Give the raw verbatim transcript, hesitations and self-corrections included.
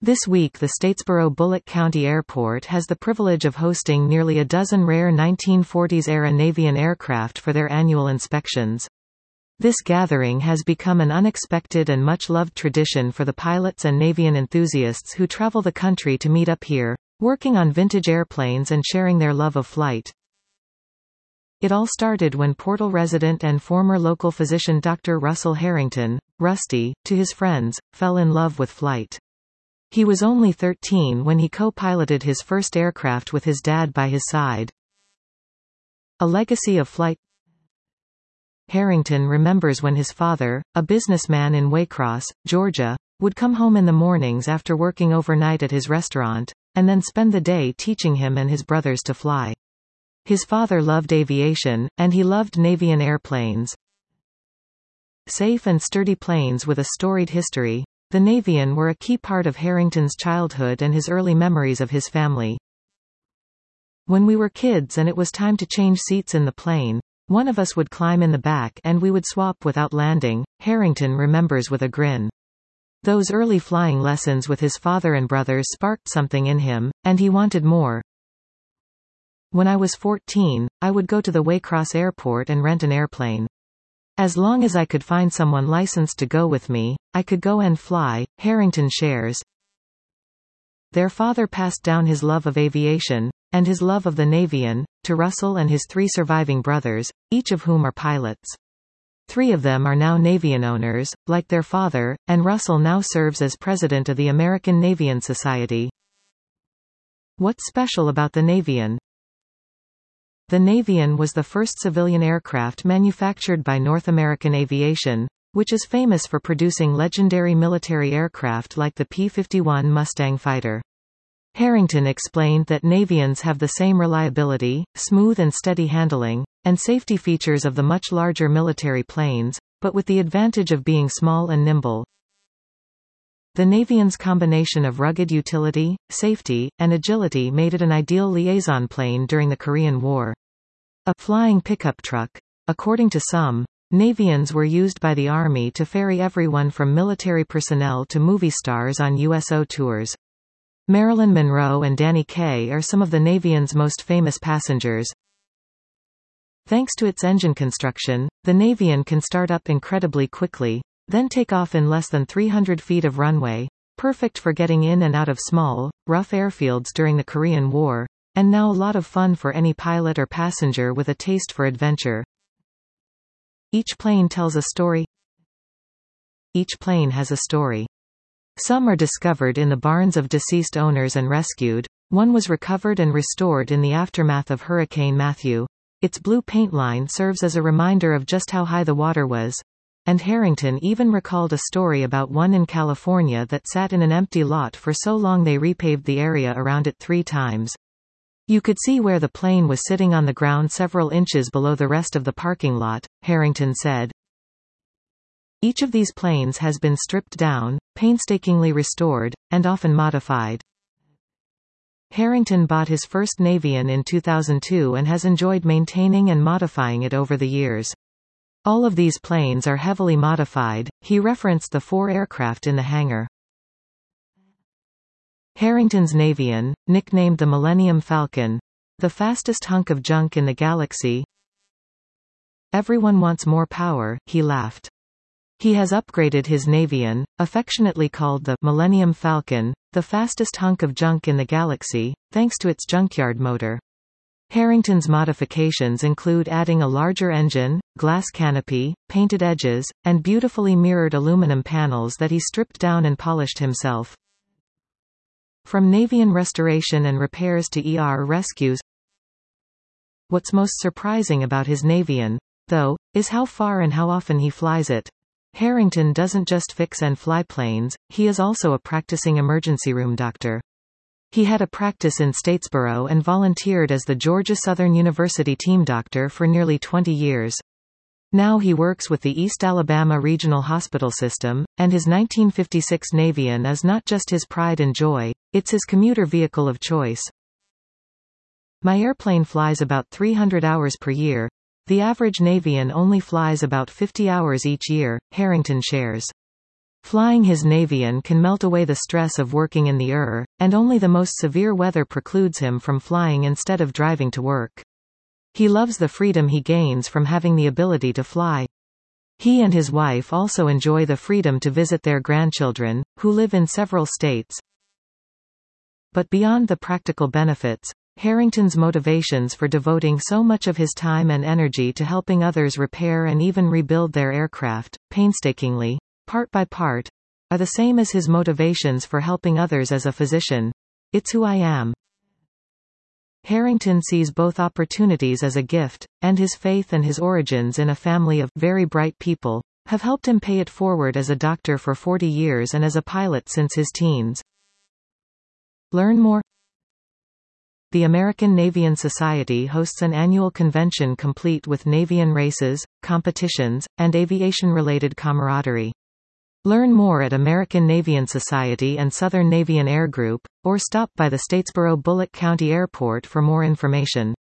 This week the Statesboro Bullock County Airport has the privilege of hosting nearly a dozen rare nineteen forties-era Navion aircraft for their annual inspections. This gathering has become an unexpected and much-loved tradition for the pilots and Navion enthusiasts who travel the country to meet up here, working on vintage airplanes and sharing their love of flight. It all started when Portal resident and former local physician Doctor Russell Harrington, Rusty, to his friends, fell in love with flight. He was only thirteen when he co-piloted his first aircraft with his dad by his side. A legacy of flight. Harrington remembers when his father, a businessman in Waycross, Georgia, would come home in the mornings after working overnight at his restaurant, and then spend the day teaching him and his brothers to fly. His father loved aviation, and he loved Navion airplanes. Safe and sturdy planes with a storied history, the Navion were a key part of Harrington's childhood and his early memories of his family. When we were kids and it was time to change seats in the plane, one of us would climb in the back and we would swap without landing, Harrington remembers with a grin. Those early flying lessons with his father and brothers sparked something in him, and he wanted more. When I was fourteen, I would go to the Waycross Airport and rent an airplane. As long as I could find someone licensed to go with me, I could go and fly, Harrington shares. Their father passed down his love of aviation, and his love of the Navion, to Russell and his three surviving brothers, each of whom are pilots. Three of them are now Navion owners, like their father, and Russell now serves as president of the American Navion Society. What's special about the Navion? The Navion was the first civilian aircraft manufactured by North American Aviation, which is famous for producing legendary military aircraft like the P fifty-one Mustang fighter. Harrington explained that Navions have the same reliability, smooth and steady handling, and safety features of the much larger military planes, but with the advantage of being small and nimble. The Navion's combination of rugged utility, safety, and agility made it an ideal liaison plane during the Korean War. A flying pickup truck. According to some, Navions were used by the Army to ferry everyone from military personnel to movie stars on U S O tours. Marilyn Monroe and Danny Kaye are some of the Navion's most famous passengers. Thanks to its engine construction, the Navion can start up incredibly quickly, then take off in less than three hundred feet of runway, perfect for getting in and out of small, rough airfields during the Korean War, and now a lot of fun for any pilot or passenger with a taste for adventure. Each plane tells a story. Each plane has a story. Some are discovered in the barns of deceased owners and rescued. One was recovered and restored in the aftermath of Hurricane Matthew. Its blue paint line serves as a reminder of just how high the water was. And Harrington even recalled a story about one in California that sat in an empty lot for so long they repaved the area around it three times. You could see where the plane was sitting on the ground several inches below the rest of the parking lot, Harrington said. Each of these planes has been stripped down, painstakingly restored, and often modified. Harrington bought his first Navion in two thousand two and has enjoyed maintaining and modifying it over the years. All of these planes are heavily modified. He referenced the four aircraft in the hangar. Harrington's Navion, nicknamed the Millennium Falcon, the fastest hunk of junk in the galaxy. Everyone wants more power, he laughed. He has upgraded his Navion, affectionately called the Millennium Falcon, the fastest hunk of junk in the galaxy, thanks to its junkyard motor. Harrington's modifications include adding a larger engine, glass canopy, painted edges, and beautifully mirrored aluminum panels that he stripped down and polished himself. From Navion restoration and repairs to E R rescues. What's most surprising about his Navion, though, is how far and how often he flies it. Harrington doesn't just fix and fly planes, he is also a practicing emergency room doctor. He had a practice in Statesboro and volunteered as the Georgia Southern University team doctor for nearly twenty years. Now he works with the East Alabama Regional Hospital System, and his nineteen fifty-six Navion is not just his pride and joy, it's his commuter vehicle of choice. My airplane flies about three hundred hours per year. The average Navion only flies about fifty hours each year, Harrington shares. Flying his Navion can melt away the stress of working in the air, and only the most severe weather precludes him from flying instead of driving to work. He loves the freedom he gains from having the ability to fly. He and his wife also enjoy the freedom to visit their grandchildren, who live in several states. But beyond the practical benefits, Harrington's motivations for devoting so much of his time and energy to helping others repair and even rebuild their aircraft, painstakingly, part by part, are the same as his motivations for helping others as a physician. It's who I am. Harrington sees both opportunities as a gift, and his faith and his origins in a family of very bright people have helped him pay it forward as a doctor for forty years and as a pilot since his teens. Learn more. The American Navion Society hosts an annual convention complete with Navion races, competitions, and aviation-related camaraderie. Learn more at American Navion Society and Southern Navion Air Group, or stop by the Statesboro Bullock County Airport for more information.